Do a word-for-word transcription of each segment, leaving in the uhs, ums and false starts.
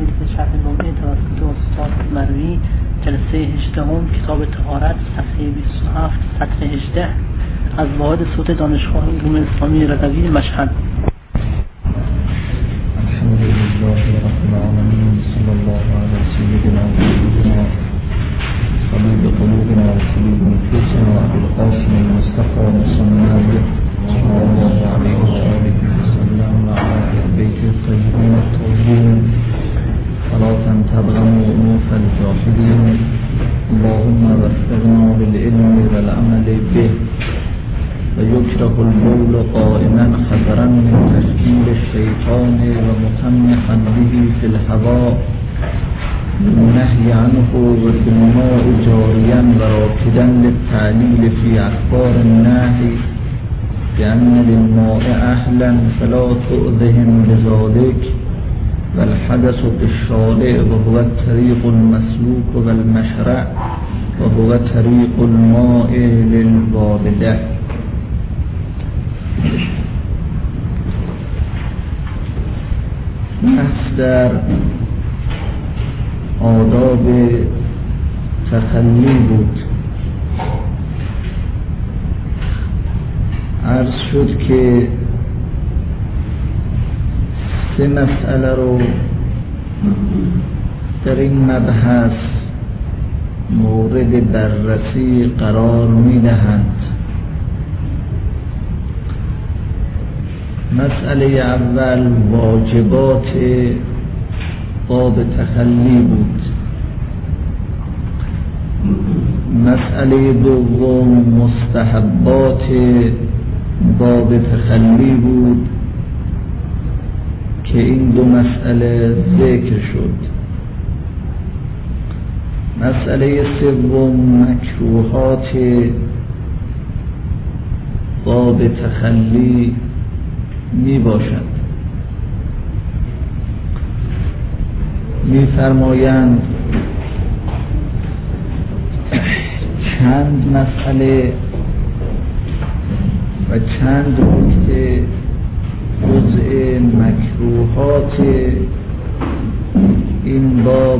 سلسله شرح ممتع توسط استاد مروی، جلسه هجدهم، کتاب طهارت، صفحه بیست و هفت، سطر هجده، از واحد صوت دانشگاه علوم اسلامی رضوی مشهد. الحمد لله رب العالمین، صلی الله علی سیدنا محمد طبیب قلوبنا و طبیب نفوسنا ابوالقاسم المصطفى محمد صلی الله علیه و آله و سلم و علی اهل بیت الطیبین الطاهرین صلاة تبغم انوف الجاهلین. اللهم وفقنا بالعلم والعمل به ويكره البول قائما حذرا من تشكيل الشيطان ومتمحا به في الهواء النهي عنه وفي الماء جاريا وراكدا للتعليل في أخبار النهي بأن للماء أهلا فلا تؤذهم بذلك والحدث بالشارع وهو الطريق المسلوك والمشرع وهو طريق الماء للوالده. بحث در آداب تخلی بود. عرض شد که سه مسئله رو در این مبحث مورد بررسی قرار می دهند. مسئله اول واجبات باب تخلی بود. مسئله دوم مستحبات باب تخلی بود که این دو مسئله ذکر شد. مسئله سوم مکروهات باب تخلی می باشد. می فرمایند چند مسئله و چند نکته جزء مکروهات این باب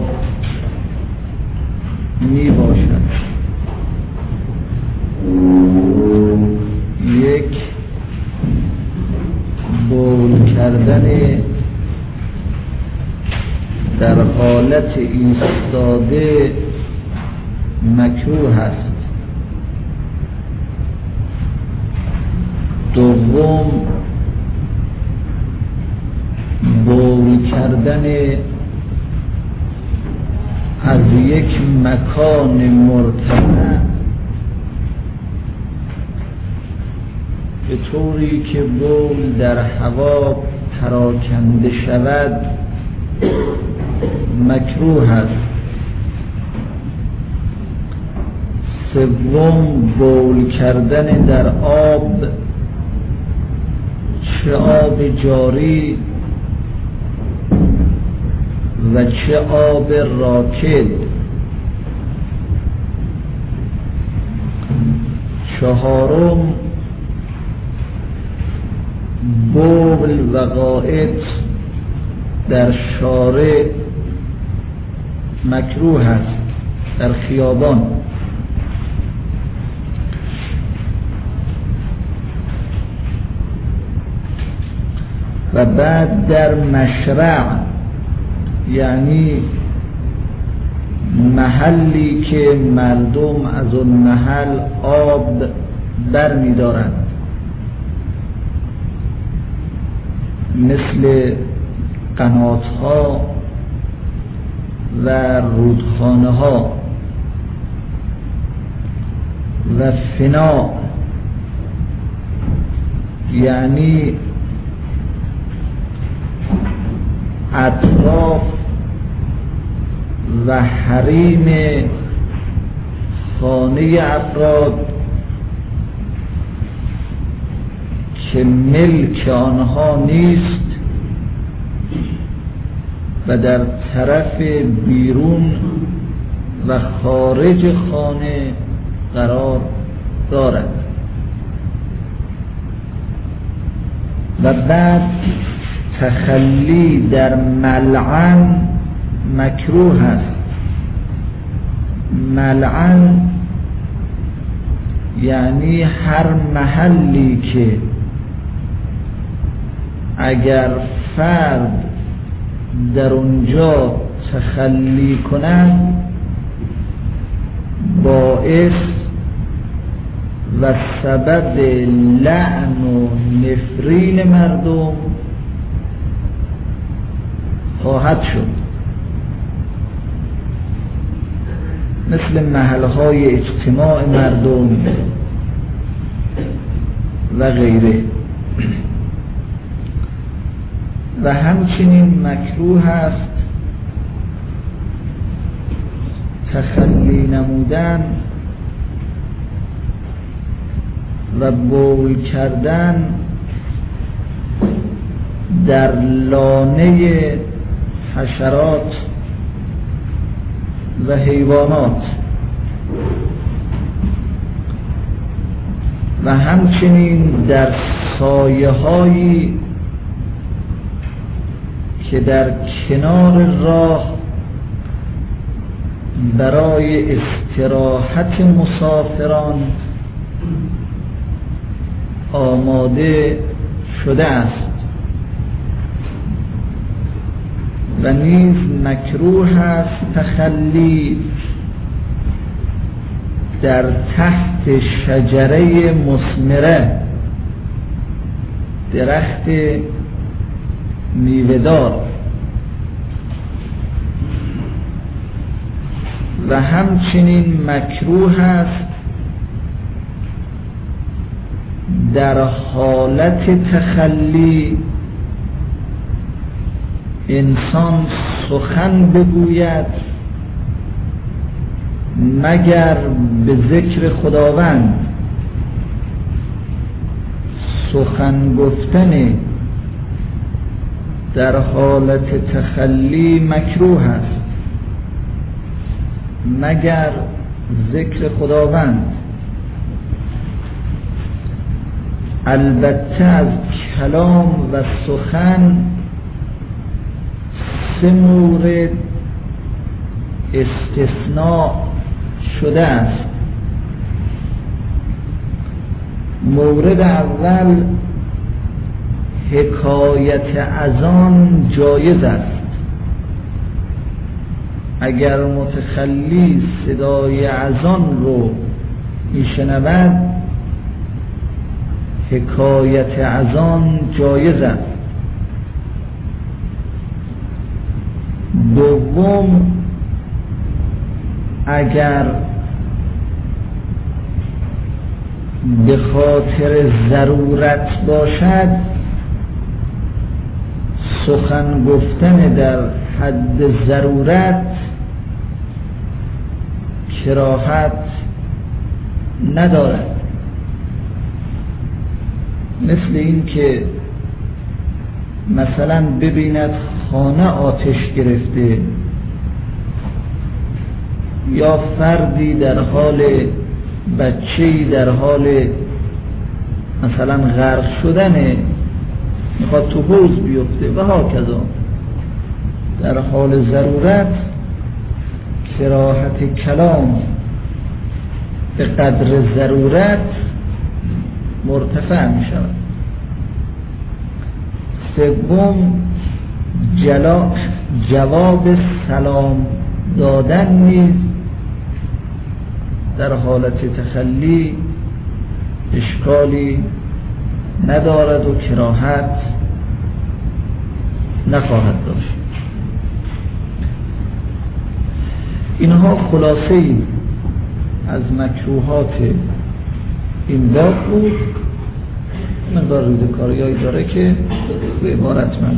می باشد. یک، بول کردن در حالت ایستاده مکروه است. دوم، بول کردن از یک مکان مرتفع به طوری که بول در هوا پراکنده شود مکروه است. سوم، بول کردن در آب، چه آب جاری و چه آب راکد. چهارم، بول و غائط در شارع مکروه است، در خیابان. و بعد در مشرع، یعنی محلی که مردم از اون محل آب بر می دارند، مثل قنات‌ها و رودخانه ها و فنا، یعنی اطراف و حریم خانه افراد که ملک آنها نیست و در طرف بیرون و خارج خانه قرار دارد. و بعد تخلی در ملعن مکروه است ملعن یعنی هر محلی که اگر فرد در اونجا تخلی کند باعث و سبب لعن و نفرین مردم خواهد شد، مثل محلهای اجتماع مردم و غیره. و همچنین مکروه است تخلی نمودن و بول کردن در لانه حشرات و حیوانات و همچنین در سایه هایی که در کنار راه برای استراحت مسافران آماده شده است. و نیز مکروه است تخلی در تحت شجره مثمره، درخت میوه‌دار، و همچنین مکروه است در حالت تخلی انسان سخن بگوید مگر به ذکر خداوند. سخن گفتن در حالت تخلی مکروه است مگر ذکر خداوند. البته از کلام و سخن سه مورد استثناء شده است. مورد اول حکایت از آن جایز است. اگر متخلی صدای اذان رو میشنود حکایت از آن جایز است. دوم اگر به خاطر ضرورت باشد سخن گفتن در حد ضرورت کراهت ندارد، مثل این که مثلا ببیند خانه آتش گرفته یا فردی در حال بچه‌ای در حال مثلا غرق شدنه میخواد تو حوض بیفته و هاکذا، در حال ضرورت کراهت کلام به قدر ضرورت مرتفع می شود. سوم جلا جواب سلام دادن نیز در حالت تخلی اشکالی ندارد و کراهت نخواهد داشت. اینها خلاصه‌ای از مکروهات این باب بود. مقدار ریزکاریایی داره که به عبارت من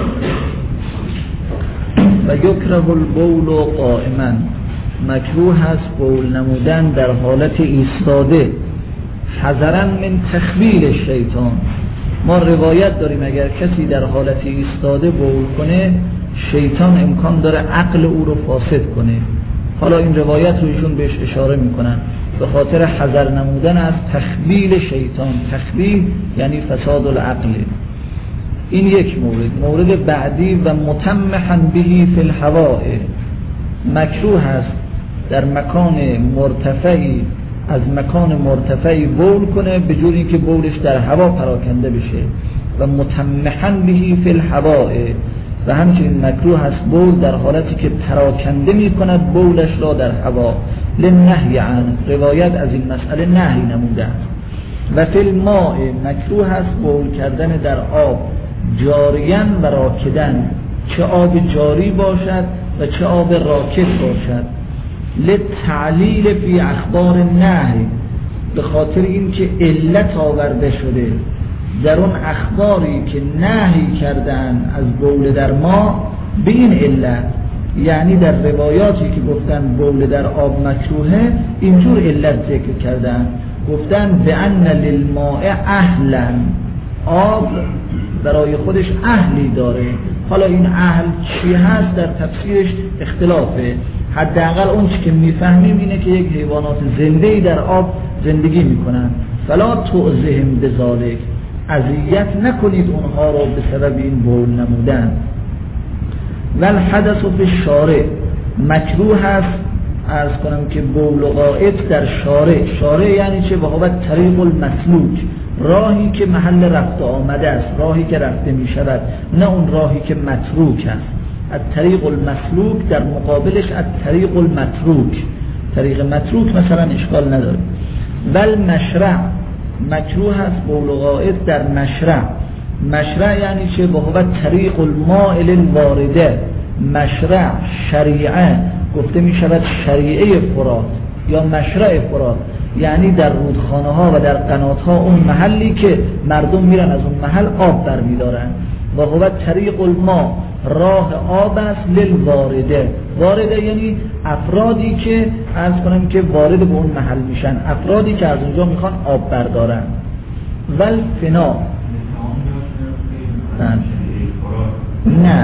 و یکره البول قائما، مکروه هست بول نمودن در حالت ایستاده، حذرا من تخویل شیطان. ما روایت داریم اگر کسی در حالت ایستاده بول کنه شیطان امکان داره عقل او رو فاسد کنه. حالا این روایت رو ایشون بهش اشاره میکنن به خاطر حذر نمودن از تخویل شیطان. تخویل یعنی فساد العقل. این یک مورد. مورد بعدی و متمحا بهی فی الهواء، مکروه است در مکان مرتفعی از مکان مرتفعی بول کنه به جوری که بولش در هوا پراکنده بشه. و متمحا بهی فی الهواء، و همچنین مکروه است بول در حالتی که پراکنده می کند بولش را در هوا. لنهی عنه، روایت از این مسئله نهی نموده است. و فی الماء، مکروه است بول کردن در آب جاریان و راکدن، چه آب جاری باشد و چه آب راکد باشد. للتعلیل فی اخبار النهی، به خاطر این که علت آورده شده در اون اخباری که نهی کردن از بول در ما به این علت، یعنی در روایاتی که گفتن بول در آب مکروهه اینجور علت ذکر کردن، گفتن به ان للماء اهلا، آب برای خودش اهلی داره. حالا این اهل چی هست در تفسیرش اختلافه، حداقل اون چی که میفهمیم اینه که یک حیوانات زنده‌ای در آب زندگی میکنن. فلا تعذهم بذالک، اذیت نکنید اونها را به سبب این بول نمودن. والحدث فی الشارع، مکروه هست عرض کنم که بول و غائط در شارع. شارع یعنی چه؟ بهابت طریق المسلوک، راهی که محل رفت آمده است، راهی که رفته می شود، نه اون راهی که متروک است. الطریق المسلوک در مقابلش الطریق المتروک، طریق متروک مثلا اشکال نداره. بل مشرع، مکروه است بول و غائط در مشرع. مشرع یعنی چه؟ بهابت طریق الماء للوارده، مشرع شریعه گفته می شود شریعه فرات یا مشرع فرات، یعنی در رودخانه ها و در قنات ها اون محلی که مردم میرن از اون محل آب برمیدارن. و هو طریق الماء، راه آب است للوارده. وارده یعنی افرادی که عرض کنم که وارد به اون محل میشن، افرادی که از اونجا میخوان آب بردارن. ول فنا، نه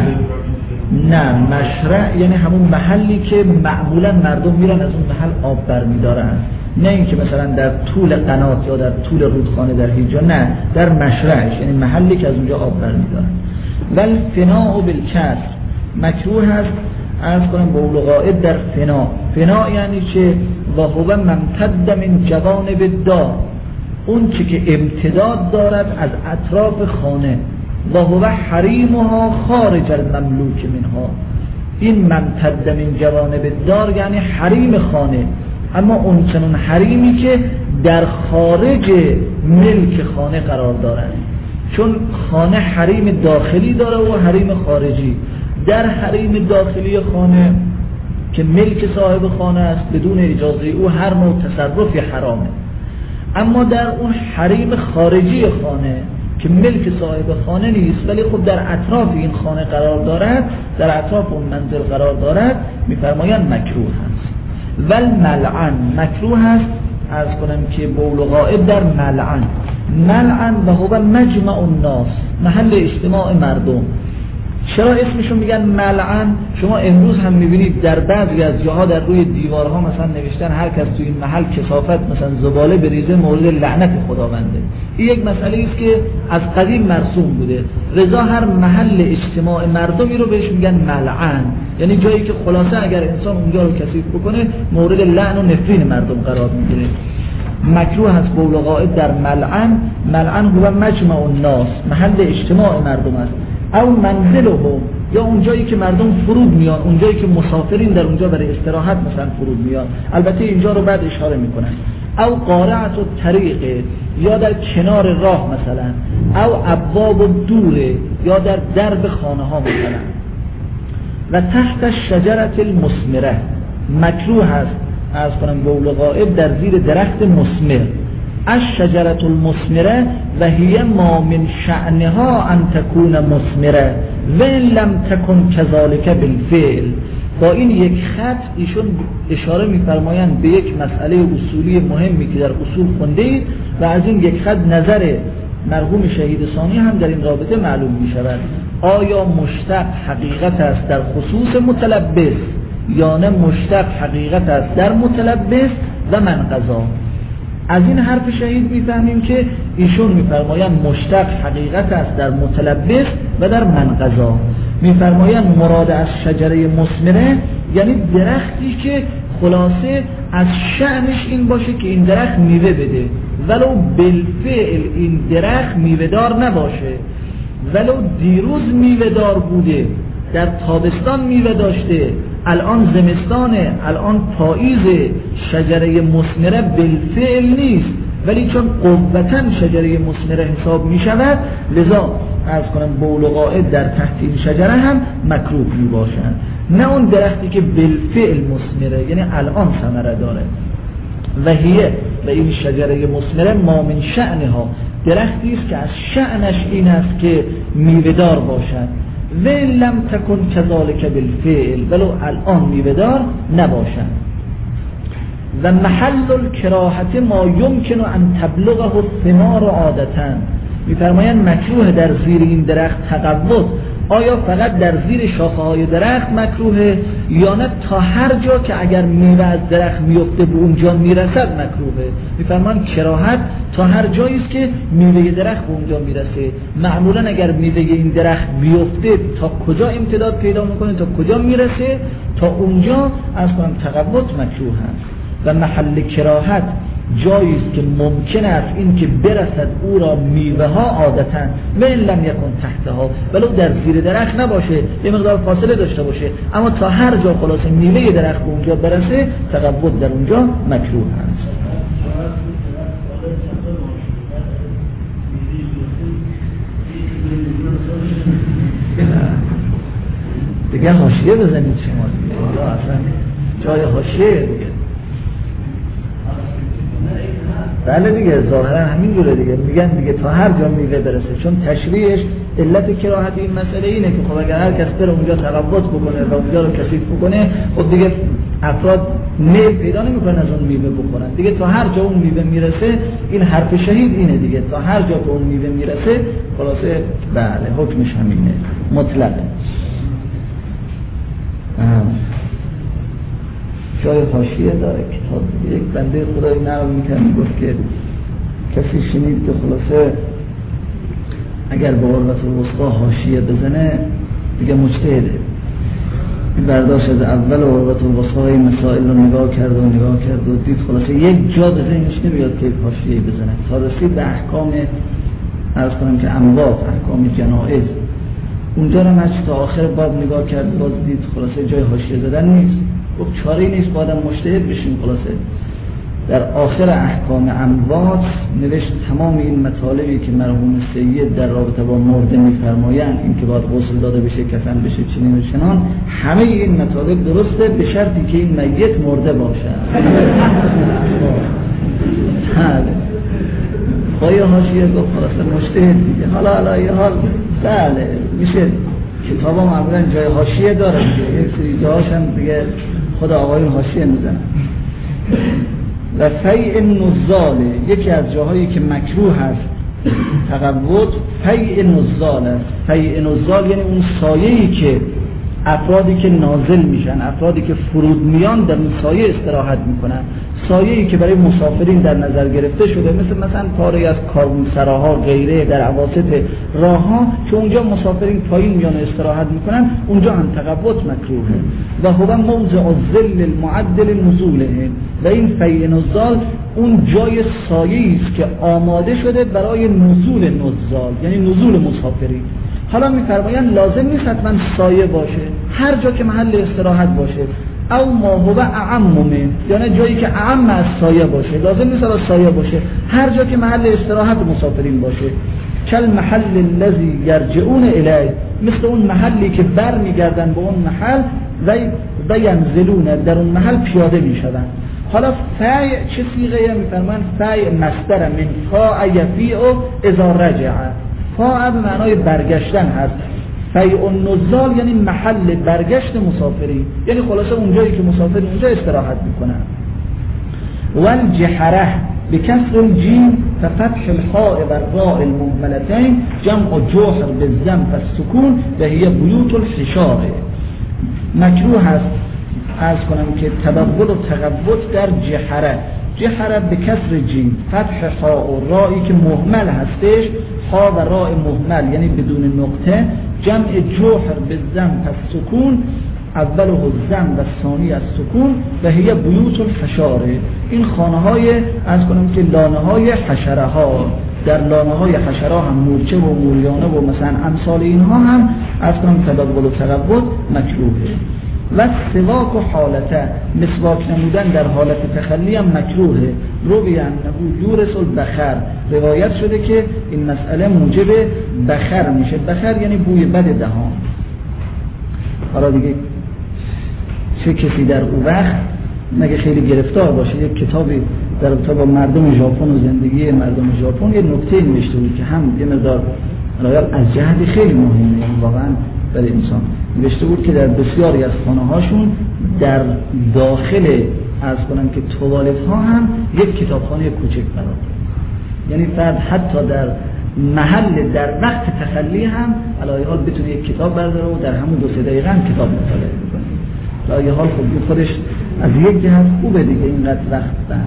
نه مشرع یعنی همون محلی که معمولا مردم میرن از اون محل آب برمیدارن، نه اینکه مثلا در طول قنات یا در طول رودخانه در هیچ جا، نه در مشرعش یعنی محلی که از اونجا آب برمیدارن. ول فناء بالکسر، مکروه هست عرض کنم بول و غائط در فنا. فنا یعنی چه؟ و هو ممتد من جوانب الدار، اون چی که امتداد دارد از اطراف خانه. و هو حریمها خارج المملوک منها، این ممتد من جوانب الدار یعنی حریم خانه، اما اون چنون حریمی که در خارج ملک خانه قرار دارد. چون خانه حریم داخلی داره و حریم خارجی. در حریم داخلی خانه که ملک صاحب خانه است، بدون اجازه او هر نوع تصرفی حرامه. اما در اون حریم خارجی خانه که ملک صاحب خانه نیست ولی خب در اطراف این خانه قرار دارد، در اطراف اون منزل قرار دارد، میفرمایند مکروه هست. ول ملعن، مکروه هست عرض کنم که بول و غائط در ملعن. ملعن و هو مجمع الناس، محل اجتماع مردم. چرا اسمشون میگن ملعن؟ شما امروز هم میبینید در بعضی از جاها در روی دیوارها مثلا نوشتن هر کس تو این محل کثافت مثلا زباله بریزه مورد لعنت خداونده. این یک مسئله است که از قدیم مرسوم بوده. لذا هر محل اجتماع مردمی رو بهش میگن ملعن، یعنی جایی که خلاصه اگر انسان اونجا رو کثیف بکنه مورد لعن و نفرین مردم قرار میگیره. مکروه هست بول و غائط در ملعن. ملعن هو مجمع الناس، محل اجتماع مردم است. او منزلهم، یا اونجایی که مردم فرود میان، اونجایی که مسافرین در اونجا برای استراحت مثلا فرود میان. البته اینجا رو بعد اشاره میکنن. او قارعت الطریق، یا در کنار راه مثلا. او ابواب الدور، یا در درب خانه ها مثلا. و تحت الشجره المثمره، مکروه هست عرض کنم بول و غائط در زیر درخت مثمر. الشجره المثمره و هی ما من شأنها ان تكون مثمره و لم تكن كذلك بالفعل. با این یک خط ایشون اشاره می‌فرمایند به یک مسئله اصولی مهمی که در اصول خونده اید و از این یک خط نظر مرحوم شهید ثانی هم در این رابطه معلوم می‌شود. آیا مشتق حقیقت است در خصوص متلبس یا نه مشتق حقیقت است در متلبس و من قضا؟ از این حرف شهید میفهمیم که ایشون میفرمایند مشتق حقیقت است در متلبس و در منقضا. میفرمایند مراد از شجره مثمره یعنی درختی که خلاصه از شأنش این باشه که این درخت میوه بده، ولو بالفعل این درخت میوه دار نباشه، ولو دیروز میوه دار بوده، در تابستان میوه داشته، الان زمستانه، الان پاییزه، شجره مثمره بالفعل نیست، ولی چون قوتاً شجره مثمره حساب می شود، لذا عرض کنم بول و قاعد در تحت این شجره هم مکروه می باشند. نه اون درختی که بالفعل مثمره یعنی الان ثمره داره. و هیه و این شجره مثمره ما من شأنها، درختی است که از شأنش این است که میوه‌دار باشد. و لم تکن کذالک بالفعل، ولو الان میوه‌دار نباشد. و محل الکراهت ما یمکن ان تبلغه الثمار عادتا، میفرمایند مکروه در زیر این درخت تقوت، آیا فقط در زیر شاخه های درخت مکروهه یا نه تا هر جا که اگر میوه از درخت میفته به اونجا میرسد مکروهه؟ میفرمایند کراهت تا هر جایی است که میوه درخت به اونجا میرسه. معمولا اگر میوه این درخت بیفته تا کجا امتداد پیدا میکنه، تا کجا میرسه، تا اونجا از کنم تقوت مکروه هست. و محل کراهت جایی است که ممکن است این که برسد او را میوه ها عادتا و ان لم یکن تحتها، ولو در زیر درخت نباشه، یه مقدار فاصله داشته باشه، اما تا هر جا خلاصه میوه درخت به اونجا برسه تقوت در اونجا مکروه است. دیگه حاشیه بزنید شما دیگه، اصلا جای حاشیه دیگه. بله دیگه ظاهرا همین جوره دیگه، میگن دیگه تا هر جا میوه برسه، چون تشریعش علت کراهت این مسئله اینه که خب اگر هر کس بره اونجا تقوت بکنه و اونجا رو کثیف بکنه، خب دیگه افراد میل پیدا نمیکنن از اون میوه بخورن دیگه. تا هر جا اون میوه میرسه، این حرف شهید اینه دیگه، تا هر جا که اون میوه میرسه خلاصه بله حکمش همینه، مطلقه. جای حاشیه داره کتاب. یک بنده خدای نقل میکنه گفت که کسی شنید که خلاصه اگر به عروة الوثقی حاشیه بزنه دیگه مجتهده. این برداشت از اول عروة الوثقی مسائل رو نگاه کرد و نگاه کرد و دید خلاصه یک جا به ذهنش نمیاد که حاشیه بزنه، تا رسید به احکام عرض کنم که اموات، احکام جنائز، اونجا رو مچ تا آخر باب نگاه کرد، باز دید خلاصه جای حاشیه زدن نیست. گفت چاره نیست، با آدم مجتهد بشیم. خلاصه در آخر احکام اموات نوشت تمام این مطالبی که مرحوم سید در رابطه با مرده میفرمایند، این که باید غسل داده بشه، کفن بشه، چنین و چنان، همه این مطالب درسته به شرطی که این میت مرده باشه. بله خواهی حاشیه گفت خلاصه مجتهد دیگه. حالا حالا یه حال بله میشه کتابا معمولا جای حاشیه داره دیگه، یک سری جاهاش هم دیگه خود آقایون حاشیه میزنن. و فیع نزاله، یکی از جاهایی که مکروه هست تقوت، فیع نزال است. فیع نزال یعنی اون سایه‌ای که افرادی که نازل میشن، افرادی که فرود میان در اون سایه استراحت میکنن، سایه‌ای که برای مسافرین در نظر گرفته شده، مثل مثلا پاره از کاروانسراها غیره در اواسط راهها که اونجا مسافرین پایین میان استراحت میکنن، اونجا هم تقوت مکروهه. و هو موضع الظل المعدل نزوله، و این فیع نزال اون جای سایه‌ای است که آماده شده برای نزول نزال، یعنی نزول مسافرین. حالا میفرمایند لازم نیست حتما سایه باشه، هر جا که محل استراحت باشه، او ما هو اعم من، یعنی جایی که اعم از سایه باشه، لازم نیست از سایه باشه، هر جا که محل استراحت مسافرین باشه. کل محل الذی یرجعون الیه، مثل اون محلی که بر میگردن به اون محل و و ینزلون، در اون محل پیاده میشدن. حالا فیع چه صیغه میفرمایند؟ فیع مصدر من فاع یفیع اذا رجع، فاع به معنای برگشتن هست. فیع النزال یعنی محل برگشت مسافری، یعنی خلاصه اونجایی که مسافر اونجا استراحت میکنن. والجحره بکسر الجیم ففتح الحاء و الراء المهملتین جمع جحر بالضم فالسکون و هي بیوت الحشار. مکروه هست عرض کنم که تبول و تقوت در جحره. جحر به کسر جیم، فتح حاء و رائی که مهمل هستش، حا و راء مهمل یعنی بدون نقطه، جمع جوحر به زم پس سکون، اوله الزم و ثانی از سکون و هی بیوت الحشاره. این خانه های از کنم که لانه های حشره ها، در لانه های حشره هم مورچه و موریانه و مثلا امثال اینها هم از کنم تبول و تقبض مکروهه. و سواک و حالته، مسواک نمودن در حالت تخلی هم مکروهه. روی انه یورث البخر، روایت شده که این مسئله موجب بخر میشه. بخر یعنی بوی بد دهان. حالا دیگه چه کسی در اون وقت مگه خیلی گرفتار باشه، یک کتابی در رابطه با مردم ژاپن و زندگی مردم ژاپن یه نکته نوشته بود که هم یه مقدار از جهت خیلی مهمه واقعا برای انسان. نوشته بود که در بسیاری از خانه‌هاشون در داخل از کنم که توالت ها هم یک کتابخانه کوچک قرار داره. یعنی فرد حتی در محل در وقت تخلی هم علاوه حال بتونه یک کتاب برداره و در همون دو سه دقیقه هم کتاب مطالعه بکنه. علاوه حال خب خودش از یک جهت خوبه دیگه اینقدر وقت بند.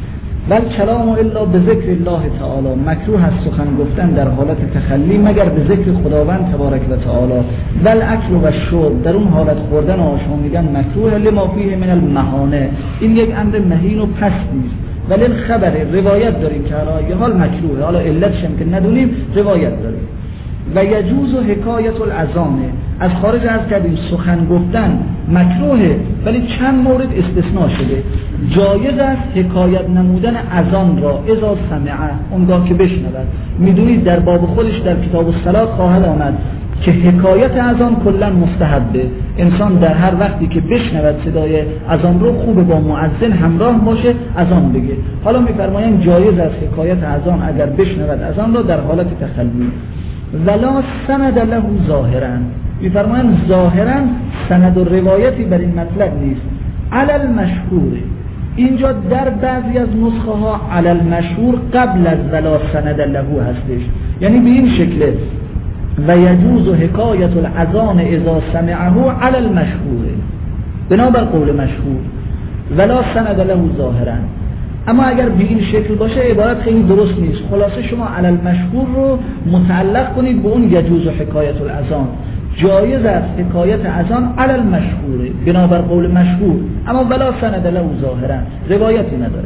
بل کلام الا به ذکر الله تعالی، مکروه است سخن گفتن در حالت تخلی مگر به ذکر خداوند تبارک و تعالی. بل اکل و شرب، در اون حالت خوردن و آشامیدن مکروه، لما فیه من المهانه، این یک امر مهین و پست نیست. ولی خبر روایت داریم که حالا حال مکروه، حالا علتش هم که ندونیم روایت داریم. و یجوز حکایت العظامه، از خارج از کردیم سخن گفتن مکروهه ولی چند مورد استثناء شده. جایز است حکایت نمودن اذان را اذا سمعه، اونگاه که بشنود. میدونید در باب خودش در کتاب الصلات خواهد آمد که حکایت اذان کلا مستحبه. انسان در هر وقتی که بشنود صدای اذان رو خوب با مؤذن همراه باشه اذان بگه. حالا میفرمایند جایز است حکایت اذان اگر بشنود اذان را در حالت تخلی. ولا سند له ظاهرا، میفرمایند ظاهرا سند و روایتی بر این مطلب نیست. علل مشهور، اینجا در بعضی از نسخه ها علل مشهور قبل از ولا سند له هستش، یعنی به این شکله و یجوز حکایت الاذان اذا سمعه علل مشهور، بنابر قول مشهور ولا سند له ظاهرا. اما اگر به این شکل باشه عبارت خیلی درست نیست. خلاصه شما علل مشهور رو متعلق کنید به اون یجوز حکایت الاذان، جایز است حکایت اذان علل مشهوره بنابر قول مشهور، اما ولا سند له ظاهرا، روایتی نداره.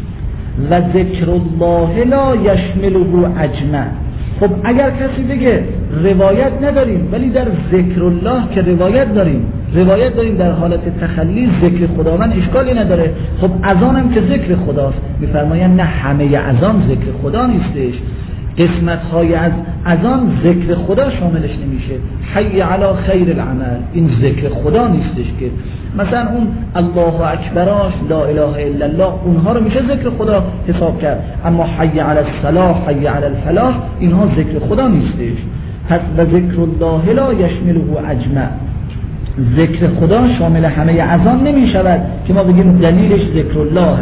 و ذکر الله لا یشمله اجمع، خب اگر کسی بگه روایت نداریم ولی در ذکر الله که روایت داریم، روایت داریم در حالت تخلی ذکر خداوند اشکالی نداره. خب اذان هم که ذکر خداست، میفرمایند نه همه اذان ذکر خدا نیستش، قسمت های از اذان ذکر خدا شاملش نمیشه. حی علی خیر العمل، این ذکر خدا نیستش که مثلا اون الله اکبراش لا اله الا الله اونها رو میشه ذکر خدا حساب کرد، اما حی علی الصلاح حی علی الفلاح اینها ذکر خدا نیستش. پس و ذکر الله لا یشمله اجمع، ذکر خدا شامل همه اذان نمی شود که ما بگیم دلیلش ذکر الله.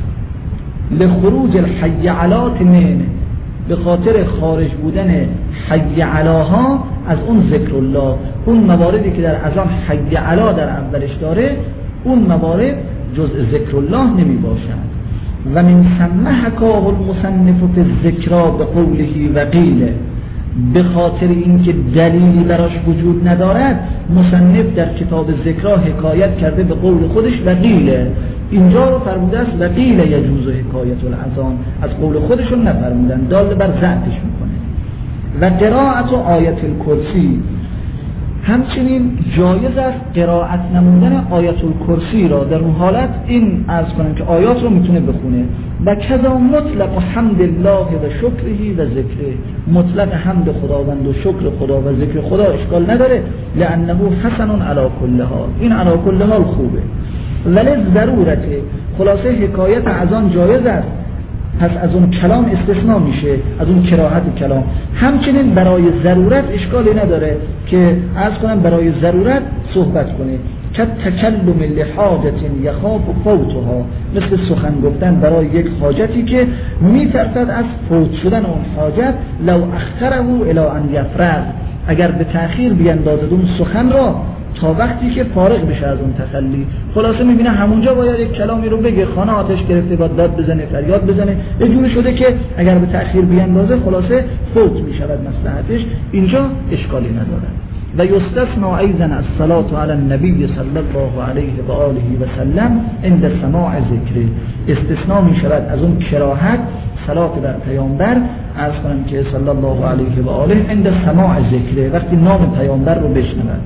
لخروج الحی علی من، به خاطر خارج بودن حی علاها از اون ذکر الله، اون مواردی که در اذان حی علا در اولش داره اون موارد جزء ذکر الله نمی باشد. و من ثم حکاه المصنف فی الذکر بقوله و قیله، به خاطر اینکه دلیلی براش وجود ندارد مصنف در کتاب ذکر حکایت کرده به قول خودش و قیله، اینجا رو فرموده است و قیل یجوز حکایت الاذان، از قول خودشون نفرمودن، دال بر ذاتش میکنه. و قرائت آیت الکرسی، همچنین جایز است قرائت نمودن آیت الکرسی را در اون حالت این عرض کنم که آیات رو میتونه بخونه. و کذا مطلق حمد الله و شکره و ذکره، مطلق حمد خداوند و شکر خدا و ذکر خدا اشکال نداره، لانه حسن علی کل حال، این علی کل حال خوبه. ولی ضرورته، خلاصه حکایت از آن جایز است، پس از اون کلام استثناء میشه، از اون کراهت کلام. همچنین برای ضرورت اشکالی نداره که عرض کنم برای ضرورت صحبت کنه، که تکلم لحاجت یخاف فوتها، مثل سخن گفتن برای یک حاجتی که میترسد از فوت شدن اون حاجت، لو اخره الی ان یفرغ، اگر به تأخیر بیندازد اون سخن را تا وقتی که فارغ بشه از اون تخلی. خلاصه میبینه همونجا باید یک کلامی رو بگه، خانه آتش گرفته، باید داد بزنه، فریاد بزنه، یه جوری شده که اگر به تأخیر بیاندازه خلاصه فوت میشود مصلحتش، اینجا اشکالی نداره. و یستثنا ایضا الصلاة علی النبی صلی الله علیه و آله و سلم عند سماع ذکر، استثناء می شود از اون کراهت صلات بر پیامبر، عرض کنم که صلی الله علیه و آله عند سماع ذکر، وقتی نام پیامبر رو بشنود.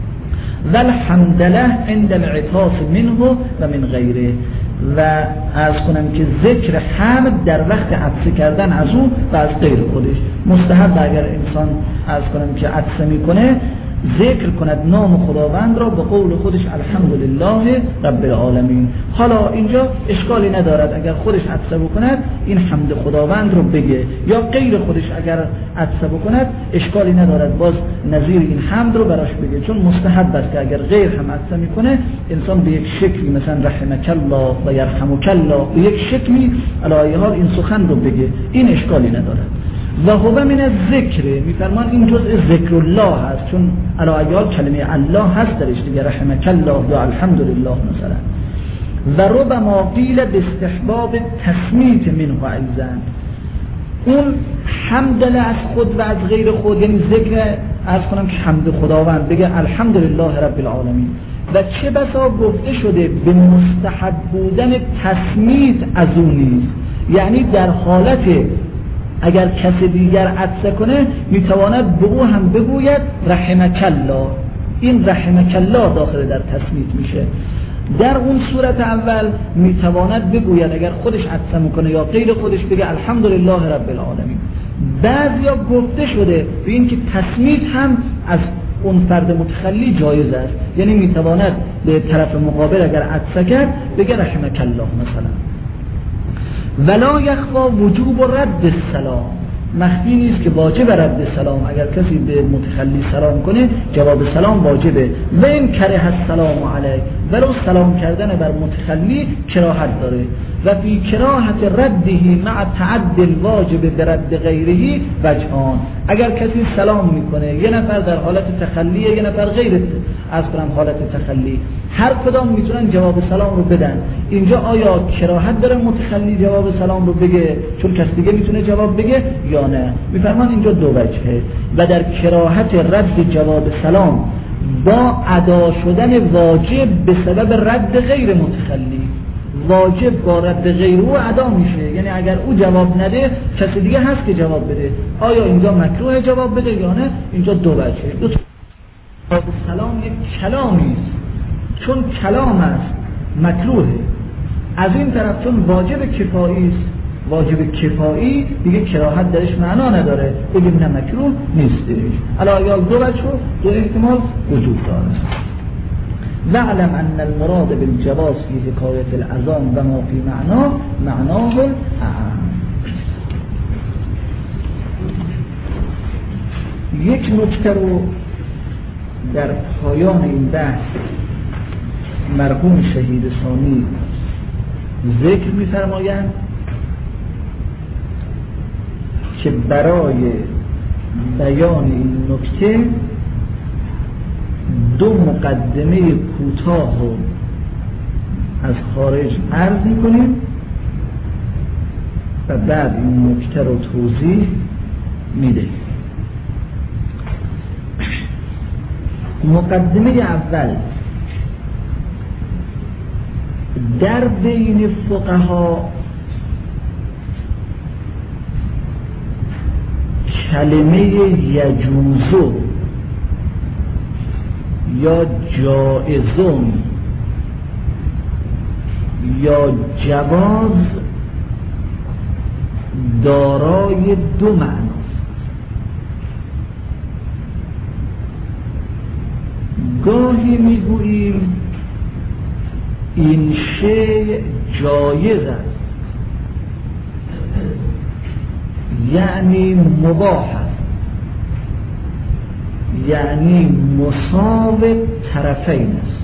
و الحمدلله عند العطاف منه و من غیره، و عرض کنم که ذکر حمد در وقت عطسه کردن از او و از غیر خودش مستحب. اگر انسان عرض کنم که عطسه میکنه ذکر کند نام خداوند را به قول خودش الحمدلله رب العالمین. حالا اینجا اشکالی ندارد اگر خودش عطسه بکند این حمد خداوند رو بگه، یا غیر خودش اگر عطسه بکند اشکالی ندارد باز نظیر این حمد رو براش بگه، چون مستحب است که اگر غیر هم عطسه میکنه انسان به یک شکلی مثلا رحمک الله و یرحمک الله به یک شکلی علی ای حال این سخن رو بگه، این اشکالی ندارد. و هو من الذکر، میفرمان این جزء ذکر الله هست، چون علی ای حال کلمه الله هست درش دیگه، رحمک الله یا الحمدلله مثلا. و ربما قیل باستحباب تسمیت منه ایضا، اون حمدلله از خود و از غیر خود، یعنی ذکر عرض کنم که حمد خداوند بگه الحمدلله رب العالمین. و چه بسا گفته شده به مستحب بودن تسمیت از اون نیست، یعنی در حالت اگر کسی دیگر عطسه کنه میتواند به او هم بگوید رحمک الله، این رحمک الله داخل در تسمیت میشه. در اون صورت اول میتواند بگوید اگر خودش عطسه میکنه یا غیر خودش بگه الحمدلله رب العالمین. بعضیا گفته شده به این که تسمیت هم از اون فرد متخلی جایز است، یعنی میتواند به طرف مقابل اگر عطسه کرد بگه رحمک الله مثلا. ولا یخفا وجوب رد السلام، مخفی نیست که واجب رد سلام، اگر کسی به متخلی سلام کنه جواب سلام واجبه. و این کره السلام علیه، ولو سلام کردن بر متخلی کراهت داره. و فی کراهت رده مع تعدی الواجب به رد غیره وجهان، اگر کسی سلام میکنه یه نفر در حالت تخلیه یه نفر غیر از کنم حالت تخلی، هر کدام میتونن جواب سلام رو بدن، اینجا آیا کراهت داره متخلی جواب سلام رو بگه چون کس دیگه میتونه جواب بگه یا نه؟ میفرمان اینجا دو وجهه. و در کراهت رد جواب سلام با ادا شدن واجب به سبب رد غیر متخلی، واجب با رد غیر او ادا میشه، یعنی اگر او جواب نده کسی دیگه هست که جواب بده، آیا اینجا مکروه جواب بده یا نه؟ اینجا دو وجهه. دو جواب سلام یک کلامی است، چون کلام است مکروهه، از این طرف چون واجب کفایی است، واجب کفایی دیگه کراهت درش معنا نداره، بگیم نه مکروه نیستش. علاوه دو وجه دو احتمال وجود داره. واعلم ان المراد بالجواز في حکایت الاذان و ما فی معنا معناه الاعم. یک نکته رو در پایان این بحث مرحوم شهید ثانی ذکر می‌فرمایند که برای بیان این نکته دو مقدمه کوتاه رو از خارج عرض می‌کنیم و بعد این نکته رو توضیح میدهیم. مقدمه اول، در بین فقها کلمه یجوزو یا جائزون یا جواز دارای دو معنی، گاهی میگوییم این شیء جایز است یعنی مباح است، یعنی مساو طرفین است.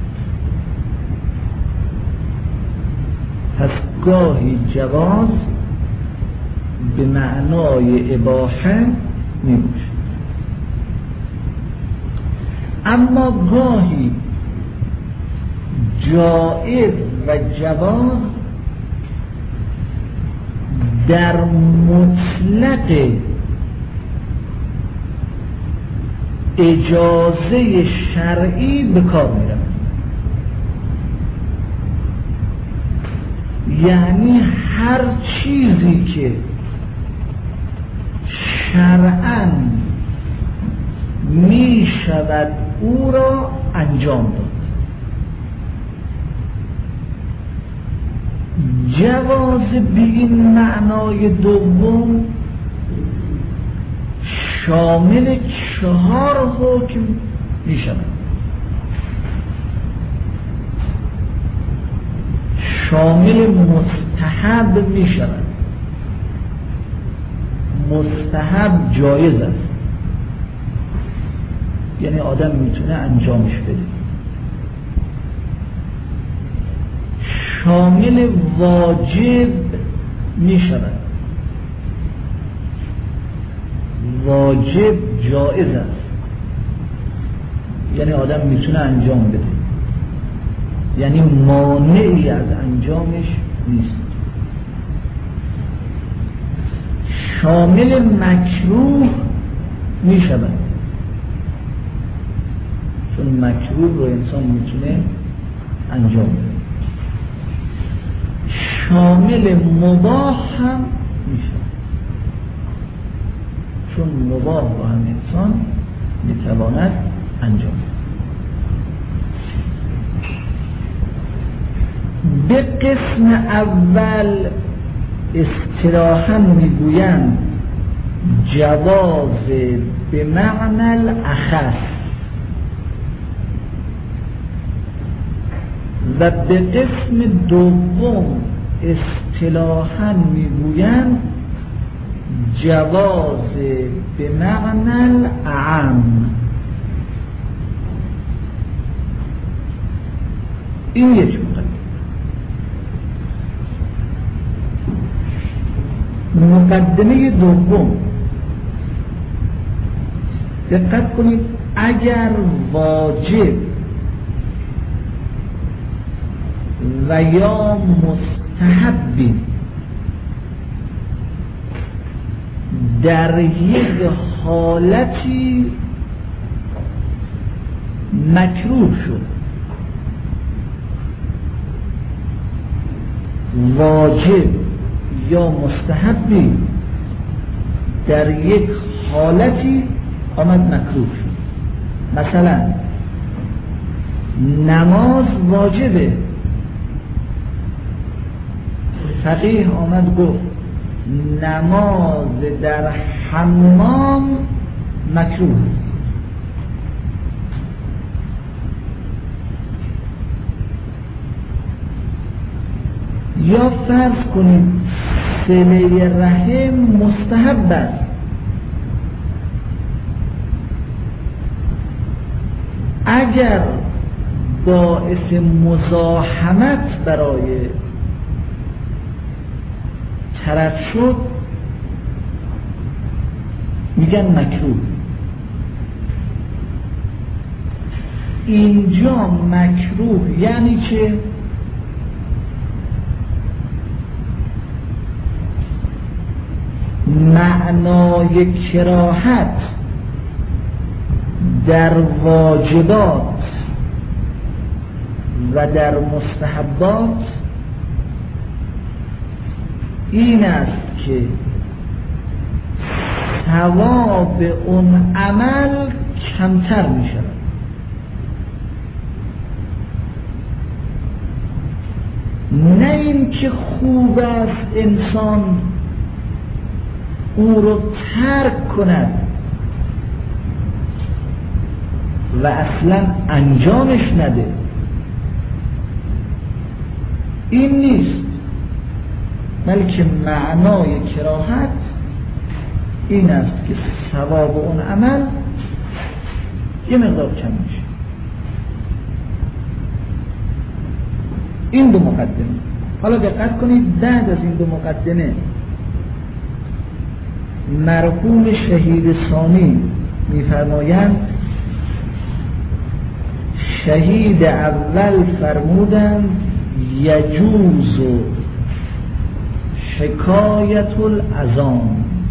پس گاهی جواز به معنای اباحه میباشد. اما گاهی جایز و جواز در مطلق اجازه شرعی به کار میرن، یعنی هر چیزی که شرعاً می شود او را انجام داد. جواز به این معنای دوم شامل چهار حکم می شود. شامل مستحب می شود. مستحب جایز است، یعنی آدم میتونه انجامش بده. شامل واجب می شود. واجب جایز است، یعنی آدم میتونه انجام بده، یعنی مانعی از انجامش نیست. شامل مکروه می شود، چون مکروه رو انسان میتونه انجام بده. شامل مباح هم می شود، چون مباح رو هم انسان میتواند انجام بده. به قسم اول اصطلاحاً میگویند جواز به معنی الاخص و به قسم دوم اصطلاحاً میگویند جواز به معنی الاعم. این یک مقدمه دوم. دقت کنید، اگر واجب و یا مستحبی در یک حالتی مکروه شد، واجب یا مستحبی در یک حالتی آمد مکروه شد. مثلا نماز واجبه، فقیه آمد گفت نماز در حمام مکروه. یا فرض کنید صله رحم مستحب است، اگر باعث مزاحمت برای طرف شد میگن مکروه. اینجا مکروه یعنی چه؟ معنای کراهت در واجبات و در مستحبات این است که ثواب اون عمل کمتر می شود. نه این که خوب است انسان او رو ترک کند و اصلا انجامش نده، این نیست، بلکه معنای کراهت این است که ثواب اون عمل یه مقدار کم میشه. این دو مقدمه. حالا دقت کنید، بعد از این دو مقدمه مرحوم شهید ثانی میفرمایند شهید اول فرمودند یجوز حکایت الاذان،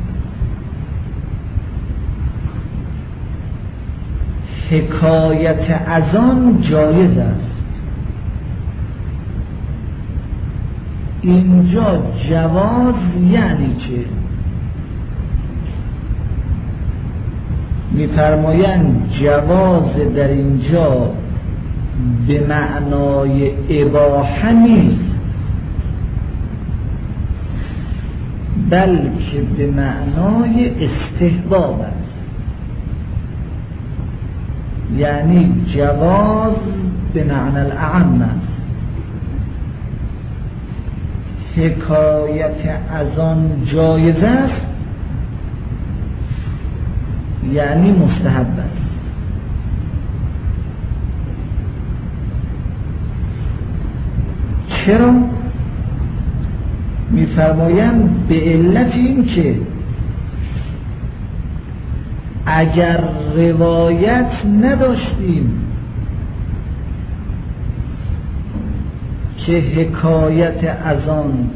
حکایت اذان جایز است. اینجا جواز یعنی چه؟ می‌فرمایند جواز در اینجا به معنای اباحه نیست، بلکه به معنای استحباب است. یعنی جواز به معنی الاعم است. حکایت از آن جایز است یعنی مستحب است. چرا؟ می‌فرمایند به علت این که اگر روایت نداشتیم که حکایت از آن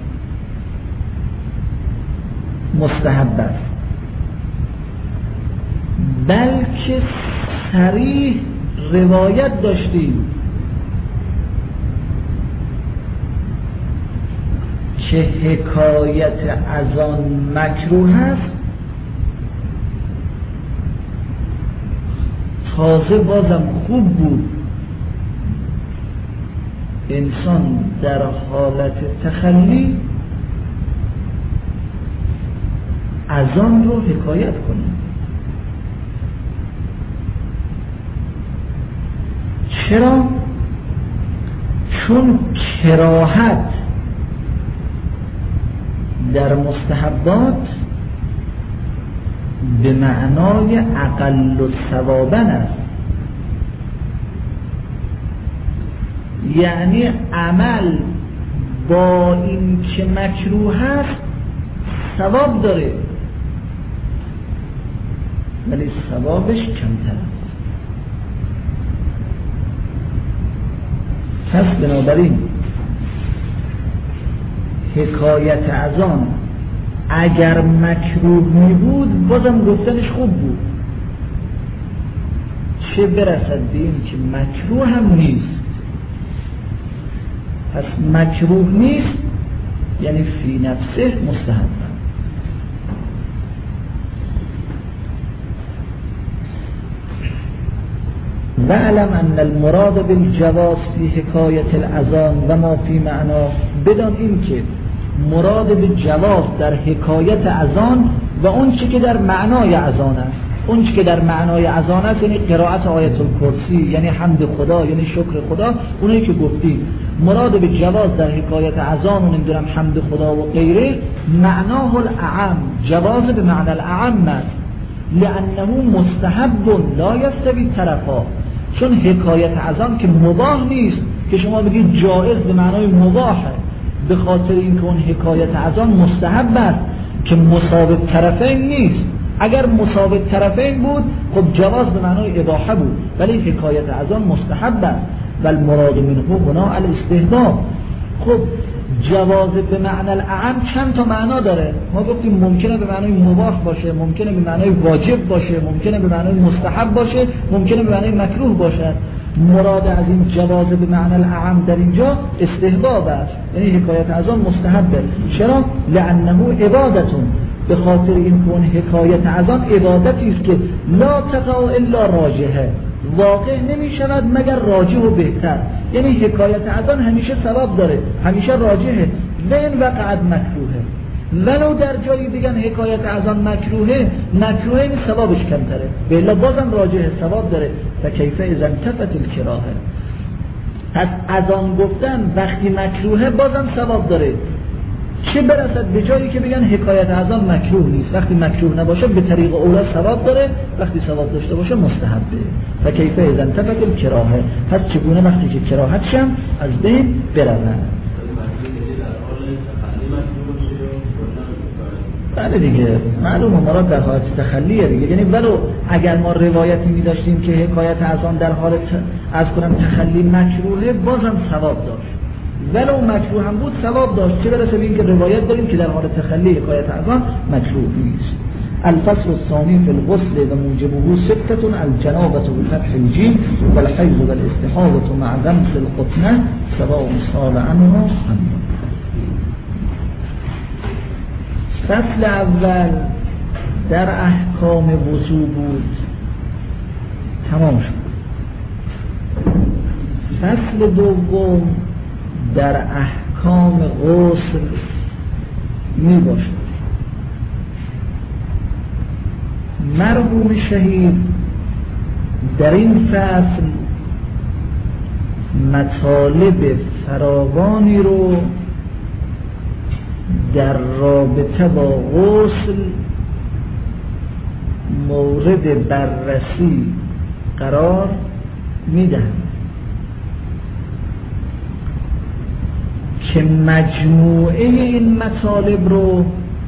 مستحب است، بلکه صریح روایت داشتیم که حکایت از آن مکروه است، تازه بازم خوب بود انسان در حالت تخلی از آن رو حکایت کنه. چرا؟ چون کراهت در مستحبات به معنای اقل ثوابن است. یعنی عمل با این که مکروه است ثواب داره ولی ثوابش کمتر است. پس بنابراین حکایت از آن اگر مکروه می بود بازم گفتنش خوب بود، چه برسد به این که مکروه هم نیست. پس مکروه نیست یعنی فی نفسه مستحب. واعلم ان المراد بالجواز فی حکایت الاذان و ما فی معنا، بدان این که مراد به جواز در حکایت اذان و اون چی که در معنای اذان است، اون چی که در معنای اذان است یعنی قرائت آیت الکرسی، یعنی حمد خدا، یعنی شکر خدا، اونایی که گفتیم مراد به جواز در حکایت اذان و نمیدونم حمد خدا و غیره معناه الاعم، جواز به معنی الاعم است، لانه مستحب لا یستوی طرفا، چون حکایت اذان که مباح نیست که شما بگید جائز به معنای مباحه، به خاطر اینکه اون حکایت اذان مستحب است که مساوی طرفین نیست. اگر مساوی طرفین بود خب جواز به معنای اباحه بود، ولی حکایت اذان مستحب است و المراد منه هنا الاستحباب. خب جواز به معنی الاعم چند تا معنا داره. ما گفتیم ممکنه به معنای مباح باشه، ممکنه به معنای واجب باشه، ممکنه به معنای مستحب باشه، ممکنه به معنای مکروه باشه. مراد از این جواز به معنی الاعم در اینجا استحباب است، یعنی حکایت از آن مستحبه. چرا؟ لانه عبادتون، به خاطر این که اون حکایت از آن عبادتی است که لا تقع الا راجحه، واقع نمی شود مگر راجح و بهتر. یعنی حکایت از آن همیشه ثواب داره، همیشه راجحه، و این وقعت مکروهه. ولو در جایی بگن حکایت از آن مکروهه، مکروهه این ثوابش کمتره، بلا بازم راجحه، ثواب داره. و کیفه اذا انتفت الکراهه، پس از آن گفتن وقتی مکروهه بازم ثواب داره، چه برسد به جایی که بگن حکایت از آن مکروه نیست. وقتی مکروه نباشه به طریق اولا ثواب داره، وقتی ثواب داشته باشه مستحبه. و کیفه اذا انتفت الکراهه، پس چگونه وقتی که کراهتش هم از بین برود. بله دیگه معلومه مراد در حالت تخلیه دیگه، یعنی ولو اگر ما روایتی می داشتیم که حکایت از آن در حالت از کنم تخلی مکروهه بازم ثواب داشت، ولو مکروه هم بود ثواب داشت، چه برسه به این که روایت داریم که در حال تخلی حکایت از آن مکروه نیست. الفصل الثانی فی الغسل و موجبه ستة الجنابة بفتح الجیم و الحیض و الاستحاضة مع غمس القطنة سواء صال عنه عنه. فصل اول در احکام وضو بود، تمام شد. فصل دوم در احکام غسل می باشد. مرحوم شهید در این فصل مطالب فراوانی رو در رابطه با غسل مورد بررسی قرار میدهند که مجموعه این مطالب رو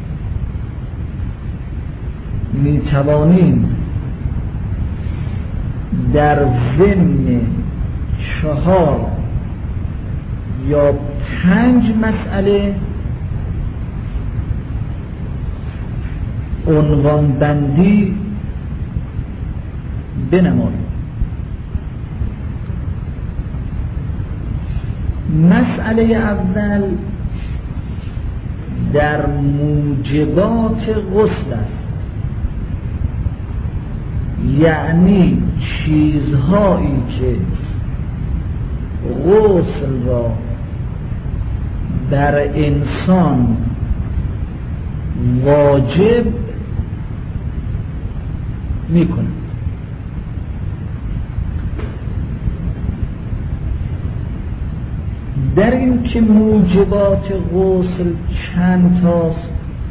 میتوانیم در ضمن چهار یا پنج مسئله عنوان بندی بنماییم. مسئله اول در موجبات غسل است، یعنی چیزهایی که غسل را بر انسان واجب میکنه. در این که موجبات غسل چند تاست،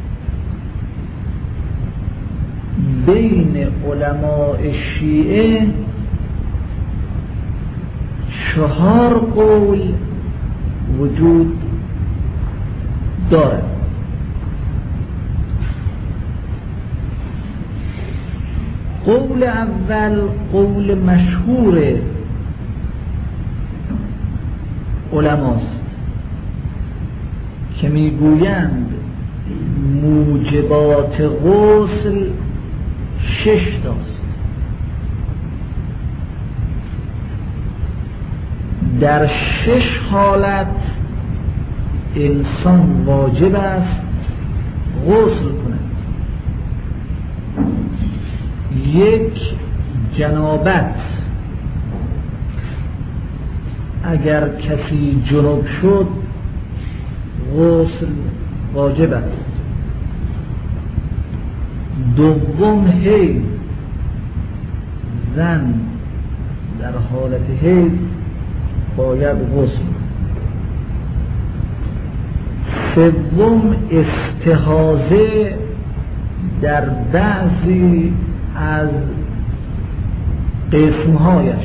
بین علماء شیعه چهار قول وجود دارد. قول اول قول مشهور علماست که میگویند موجبات غسل شش تاست. در شش حالت انسان واجب است غسل کند. یک، جنابت، اگر کسی جنوب شد غسل واجب است. دوم، حیض، زن در حالت حیض باید غسل. سوم، استحاضه در بعضی از قسمهایش.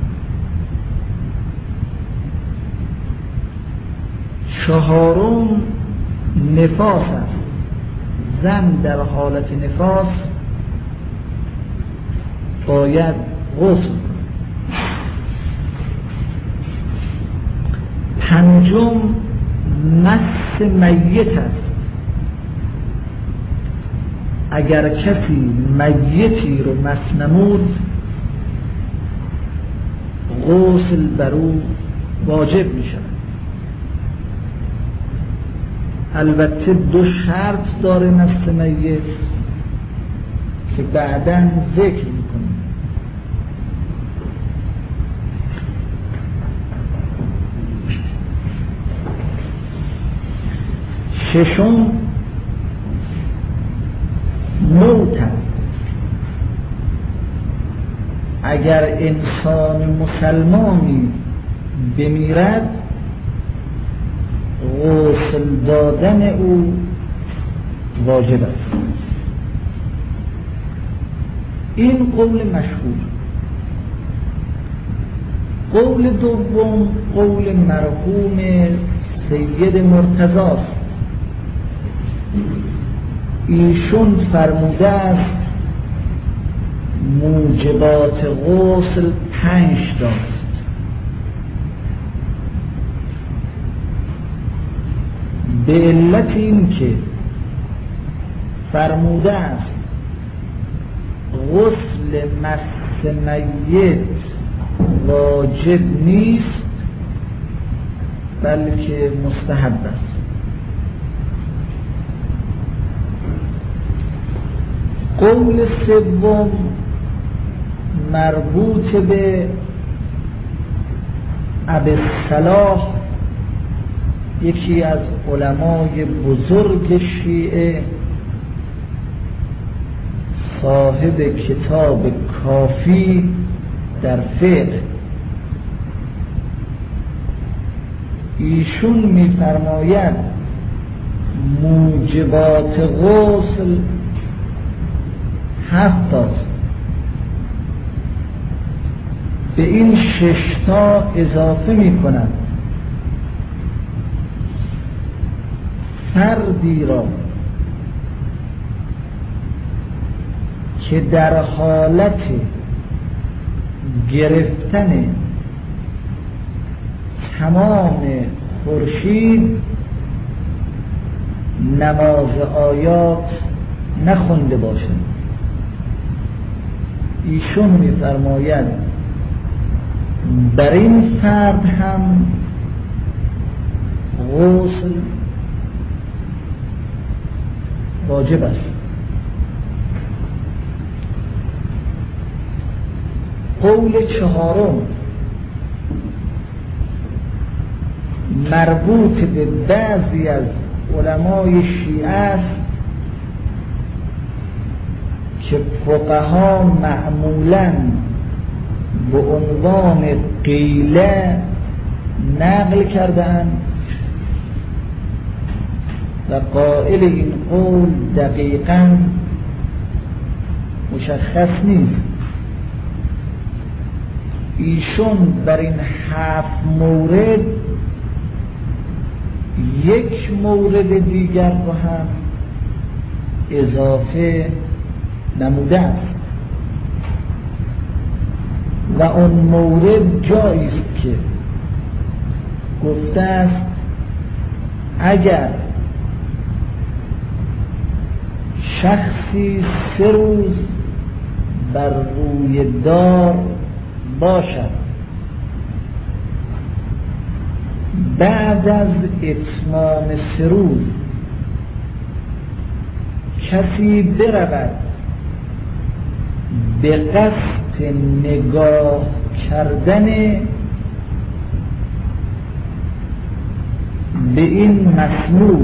چهارم، نفاس است، زن در حالت نفاس باید غسل. پنجم، مس میت است، اگر کسی میتی رو مس نمود غسل بر او واجب می شود. البته دو شرط داره مس میت که بعداً ذکر میکنیم. ششم، موت است، اگر انسان مسلمانی بمیرد غسل دادن او واجب است. این قول مشهور. قول دوم قول مرحوم سید مرتضی است. ایشون فرموده است موجبات غسل پنج تاست. به علت این که فرموده است غسل مس میت واجب نیست بلکه مستحب است. قول سوم مربوط به ابوالصلاح، یکی از علمای بزرگ شیعه، صاحب کتاب کافی در فقه. ایشون می‌فرماید موجبات غسل هفت است، به این شش تا اضافه می‌کند فردی را که در حالت گرفتن تمام خورشید نماز آیات نخونده باشد. ایشون می‌فرماید بر این فرد هم غسل واجب است. قول چهارم مربوط به بعضی از علمای شیعه است که فقها معمولاً به عنوان قیله نقل کردند و قائل این قول دقیقاً مشخص نیست. ایشون بر این هفت مورد یک مورد دیگر رو هم اضافه نموده است و اون مورد جایی است که گفته است اگر شخصی سه روز بر روی دار باشد، بعد از اتمام سه روز کسی برود به قصد نگاه کردن به این مسموع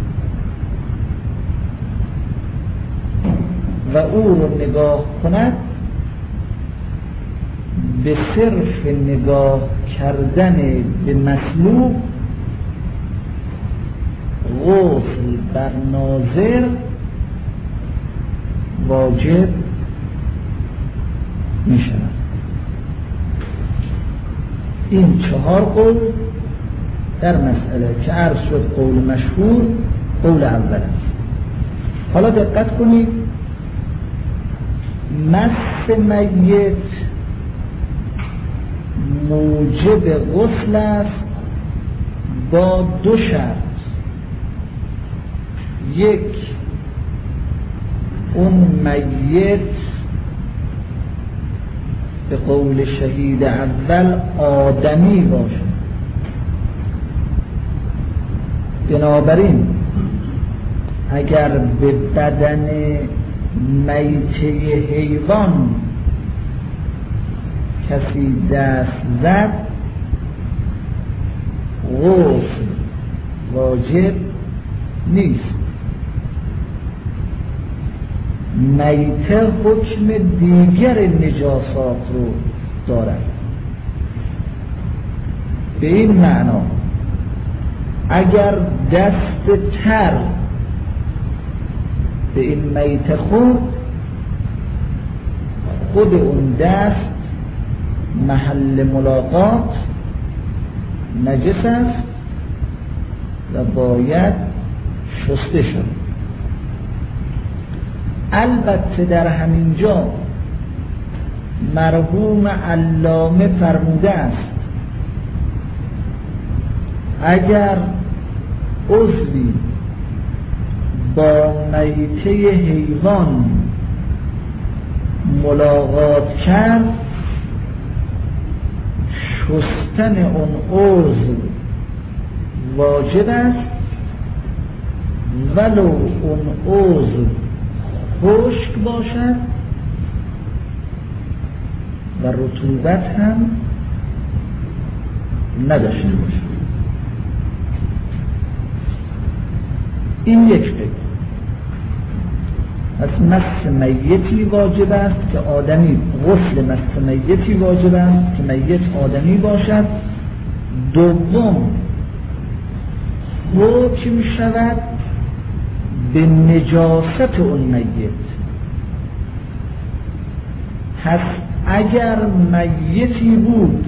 و او رو نگاه کند، به صرف نگاه کردن به مطلوب غسل بر ناظر واجب می شود. این چهار قول در مسئله که عرض شد قول مشهور قول اول است. حالا دقت کنید، مس میت موجب غسل است با دو شرط. یک، اون میت به قول شهید اول آدمی باشد. بنابراین اگر به بدن میته حیوان کسی دست زد غسل واجب نیست. میته حکم دیگر نجاسات رو دارد. به این معنا اگر دست تر به این میته خورد، خود اون دست محل ملاقات نجس است و باید شسته شد. البته در همین جا مرحوم علامه فرموده است اگر عضوی با میته حیوان ملاقات کرد، شستن اون عضو واجب است ولو اون عضو خشک باشد و رطوبت هم نداشته باشد. این یک قید. پس مس میتی واجب است که آدمی، غسل مس میتی واجب است که میت آدمی باشد. دوم حکم شود به نجاست اون میت. پس اگر میتی بود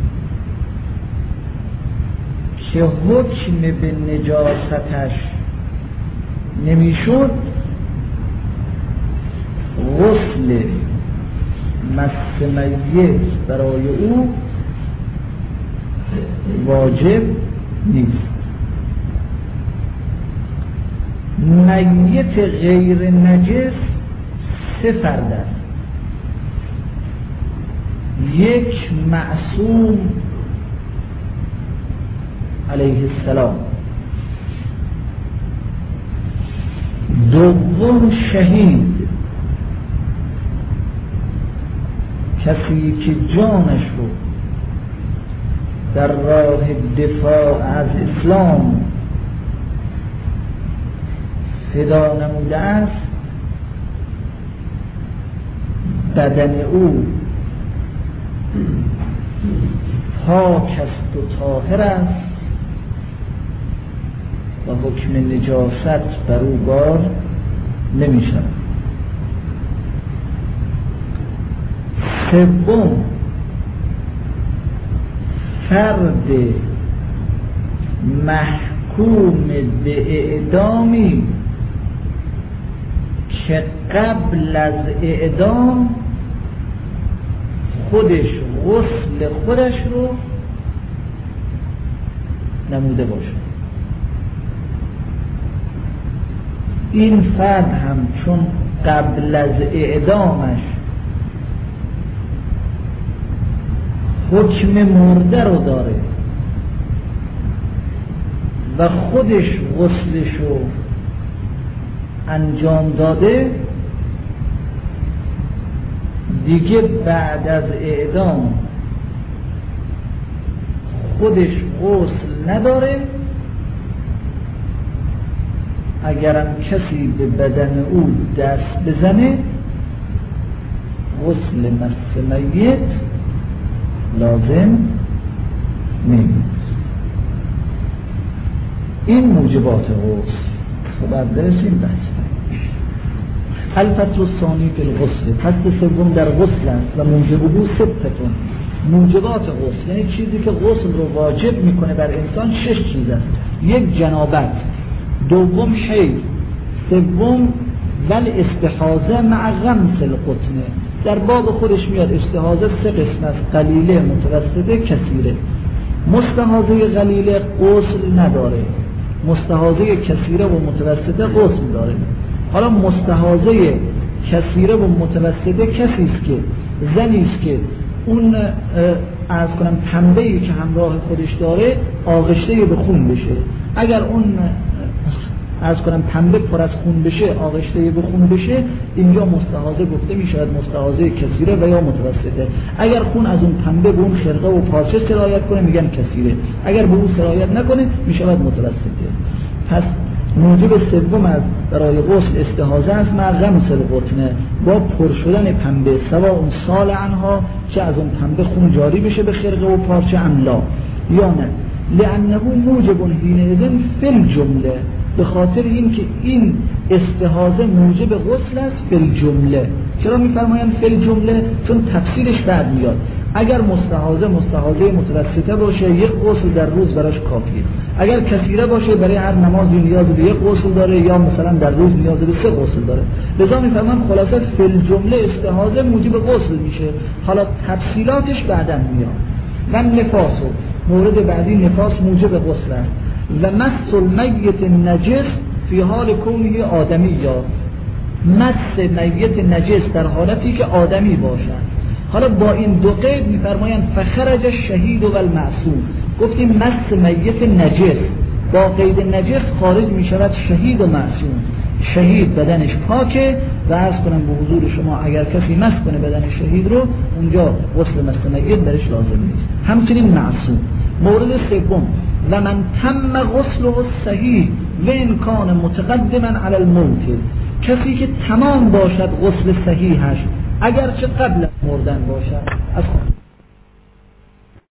که حکم به نجاستش نمیشد، غسل مس میت برای او واجب نیست. میت غیر نجس سه فرد است. یک معصوم علیه السلام، دوم شهید، کسی که جانش رو در راه دفاع از اسلام فدا نموده است، بدن او پاک است و طاهر است و حکم نجاست بر او بار نمی شود. سوم فرد محکوم به اعدامی که قبل از اعدام خودش غسل خودش رو نموده باشد. این فرد هم چون قبل از اعدامش حکم مرده رو داره و خودش غسلش رو انجام داده، دیگه بعد از اعدام خودش غسل نداره. اگرم کسی به بدن او دست بزنه، غسل مس میت لازم نیست. این موجبات غسل. خب بعد برسیم بحث. الفصل الثانی فی الغسل. فصل سوم در غسل است و موجبه ستتون. موجبات غسل یعنی چیزی که غسل رو واجب میکنه بر انسان شش چیز است. یک جنابت، دوم حیض، سوم ول استحاضه مع غمس القطنه. در باب خودش میاد استحاضه سه قسم است: قلیله، متوسطه، کثیره. مستحاضه قلیله غسل نداره، مستحاضه کثیره و متوسطه غسل داره. حالا مستحاضه کثیره و متوسطه کسی است که زنی است که اون عرض کنم پنبه‌ای که همراه خودش داره آغشته به خون بشه. اگر اون عرض کنم پنبه پر از خون بشه، آغشته به خون بشه، اینجا مستحاضه گفته می شود مستحاضه کثیره و یا متوسطه. اگر خون از اون پنبه به اون خرقه و پارچه سرایت کنه میگن کثیره، اگر به اون سرایت نکنه می شود متوسطه. پس موجب سوم از برای غسل استحاضه است مع غمس القطنه، با پر شدن پنبه، سواء اون سال عنها، چه از اون پنبه خون جاری بشه به خرقه و پارچه ام لا یا نه، لانه موجب حینئذ فی الجمله، به خاطر این که این استحاضه موجب غسل است فی الجمله. چرا میفرمایند فی الجمله؟ چون تفسیرش بعد میاد. اگر مستحاضه مستحاضه متوسطه باشه یک غسل در روز براش کافیه. اگر کثیره باشه برای هر نمازی نیاز به یک غسل داره، یا مثلا در روز نیاز به سه غسل داره. لذا میفرمان خلاصه فی الجمله استحاضه موجب غسل میشه. حالا تفصیلاتش بعداً میاد. و نفاس، مورد بعدی نفاس موجب غسل است. و مس المیت نجس فی حال کونه آدمی، یا مس میت نجس در حالتی که آدمی باشد. حالا با این دو قید میفرمایند فخرج الشهید و المعصوم. گفتیم مس میت نجس، با قید نجس خارج میشود شهید و معصوم. شهید بدنش پاکه و عرض کنم به حضور شما اگر کسی مس کنه بدن شهید رو، اونجا غسل مس میت برش لازم نیست. همچنین معصوم. مورد سوم و من تم غسله الصحیح و ان کان متقدما علی الموت، کسی که تمام باشد غسل صحیحش اگرچه قبل مردن باشد. از